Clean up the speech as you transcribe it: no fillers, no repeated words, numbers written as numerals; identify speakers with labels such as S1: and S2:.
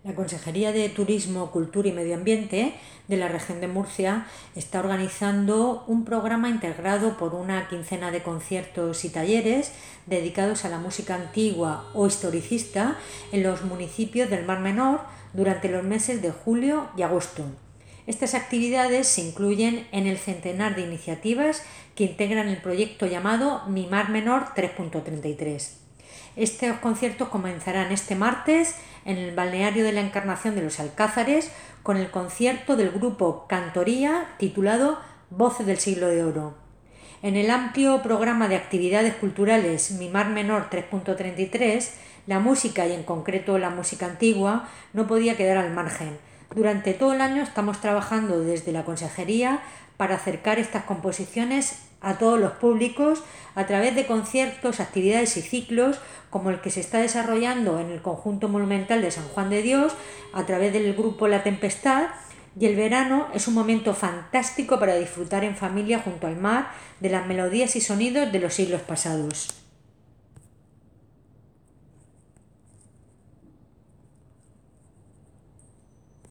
S1: La Consejería de Turismo, Cultura y Medio Ambiente de la región de Murcia está organizando un programa integrado por una quincena de conciertos y talleres dedicados a la música antigua o historicista en los municipios del Mar Menor durante los meses de julio y agosto. Estas actividades se incluyen en el centenar de iniciativas que integran el proyecto llamado Mi Mar Menor 3.33. Estos conciertos comenzarán este martes en el balneario de la Encarnación de los Alcázares con el concierto del grupo Cantoría titulado Voces del Siglo de Oro. En el amplio programa de actividades culturales Mi Mar Menor 3.33, la música y en concreto la música antigua no podía quedar al margen. Durante todo el año estamos trabajando desde la Consejería para acercar estas composiciones a todos los públicos a través de conciertos, actividades y ciclos como el que se está desarrollando en el Conjunto Monumental de San Juan de Dios a través del grupo La Tempestad. Y el verano es un momento fantástico para disfrutar en familia junto al mar de las melodías y sonidos de los siglos pasados.